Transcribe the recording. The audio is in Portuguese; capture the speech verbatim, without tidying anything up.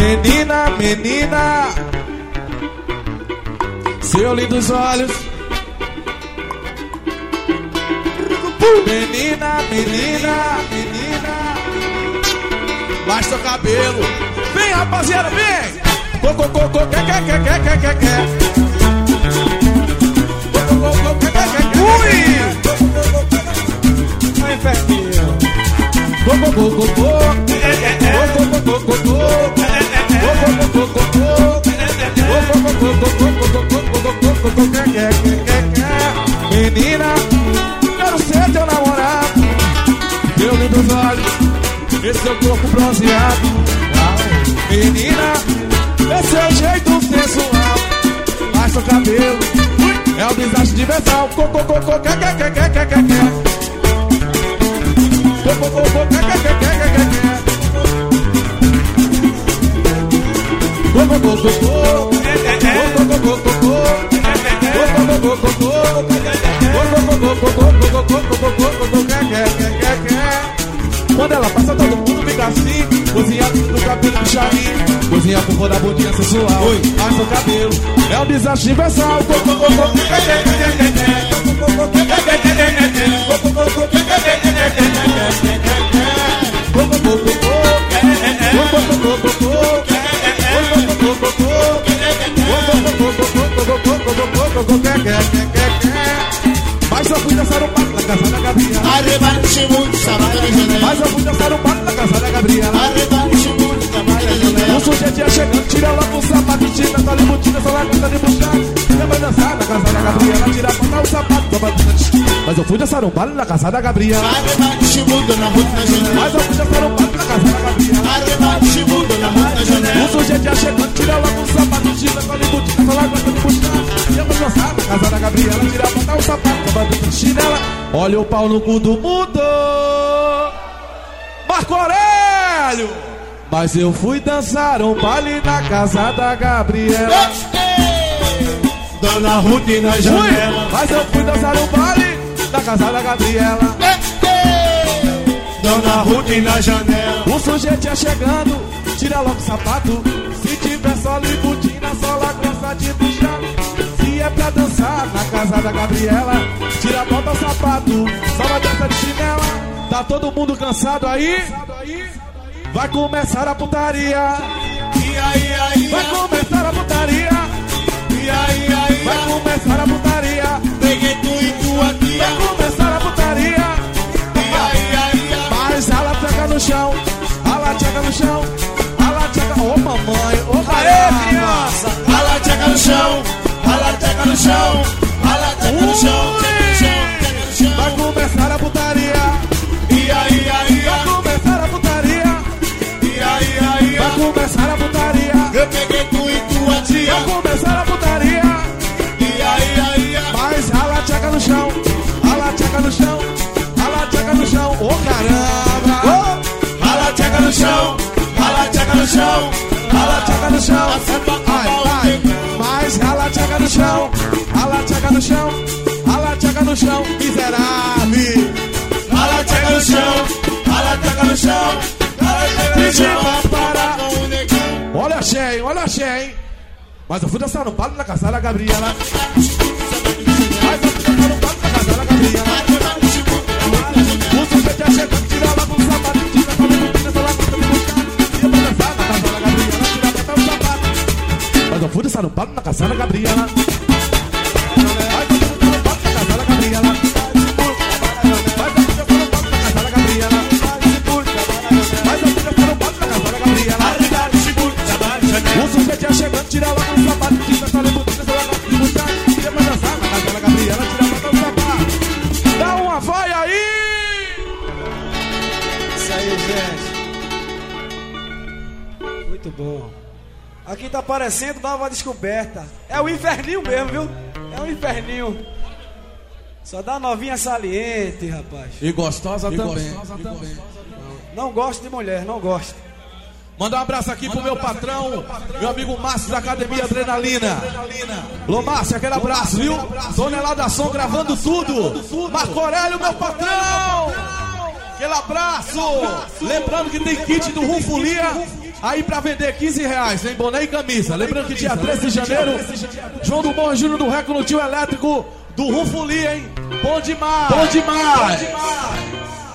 Menina, menina, seu lindos olhos. Menina, menina, menina, baixa o cabelo. Vem, rapaziada, vem. Coco, coco, que, que, que, que, que, que, que. Coco, coco, que, que, que, que. Ui! Ai, inferninho. Coco, coco, coco. Coco, coco, coco. Coco, coco, coco. Menina, quero ser teu namorado. Teu lindos olhos, esse seu corpo bronzeado. Menina, esse seu jeito sensual. Faz seu cabelo, é o desastre de versão. Coco, coco, que, que, que, que, que, que. Coco, coco, que, que, que, que, que, que. Coco, coco, coco. Quando ela passa, todo mundo fica assim. Cozinha no cabelo do chavinho, cozinha por fora da bundinha sensual. Oi, faz seu cabelo, é um desastre universal. Mas eu fui dançar um pato na casa da Gabriela. Arrebate muito, sábado de janeiro. Mas eu fui dançar um pato na casa da Gabriela. Arrebate muito, sábado de janeiro. O sujeito chegando, tira logo o sapato, tira tá limutina, só largada de buchar. Você vai dançar na casa da Gabriela, tira pra o sapato, toma bastante. Mas eu fui dançar um baile na casa da Gabriela. Arrebate muito na rua da janela. Mas eu fui dançar um baile na casa da Gabriela. Arrebate muito na rua da janela. O sujeito chegando, tira logo o sapato, tira tá limutina, só largada de buchar. Você vai dançar na casa da Gabriela, tira pra o sapato, toma bastante chinela. Olha o pau no cu do mundo, Marco Aurélio. Mas eu fui dançar um baile na casa da Gabriela. Dona Ruth na janela. Fui, mas eu fui dançar um baile na casa da Gabriela. Dona Ruth na janela. O sujeito é chegando, tira logo o sapato. Se tiver só libutina, só lá gosta de puxar. Se é pra dançar na casa da Gabriela, tira a bota o sapato, só vai dança de chinela. Tá todo mundo cansado aí? Vai começar a putaria. E aí, aí, vai começar a putaria. E aí, aí, vai começar a putaria. Peguei tu e tua tia. Vai começar a putaria. E aí, aí, mas ela tcheca no chão, ela tcheca no chão, ela tcheca. Ô mamãe, ô aê, criança. Ela tcheca no chão, ela tcheca no chão, ela tcheca no chão, tcheca no chão, tcheca no chão. Vai começar a putaria. E aí, aí, vai começar a putaria. E aí, aí, vai começar a putaria. Eu peguei tu e tua tia. Vai começar a putaria. E aí, aí, mas ela tcheca no chão, ela tcheca no chão, ela tcheca no chão. Ô oh, caramba! Oh! Ela tcheca no chão, ela tcheca no chão, ela tcheca no chão. Ai, ai. Mas ela tcheca no chão, ela tcheca no chão, ela tcheca no chão. Miserável! Ela tcheca no chão, ela tcheca no chão, ela tcheca no chão. Para. Olha a cheia, olha a cheia. Mas eu fui dançar no baile na casa da Gabriela. Mas eu fui dançar no baile na casa da Gabriela. O sujeito é chegando, tira lá com o sapato, tira pra mim, tira só lá com o sapato. E eu vou dançar na casa da Gabriela, tira pra o sapato. Mas eu fui dançar no baile na casa da Gabriela. Tira logo o sapato, tira só lembro, tira só lá de buscar. Tira pra dançar na casa da Gabriela, tira pra o sapato. Dá uma vai aí! Isso aí, gente. Muito bom. Aqui tá parecendo nova descoberta. É o inferninho mesmo, viu? É o inferninho. Só dá novinha saliente, rapaz. E gostosa e também. Gostosa também. Não, não gosto de mulher, não gosto. Mandar um abraço aqui Manda pro meu, um patrão, aqui, meu patrão, meu amigo Márcio da Academia Adrenalina. Lô Márcio, aquele abraço, viu? Tonelada Som gravando tudo. Marco Aurélio, meu patrão. Aquele abraço. abraço! Lembrando que tem kit do Rufolia aí pra vender quinze reais, hein? Boné e camisa. Lembrando que dia treze de janeiro, João do Bom Júnior do Reco no Tio Elétrico do Rufolia, hein? Bom demais! Bom demais! Bom demais.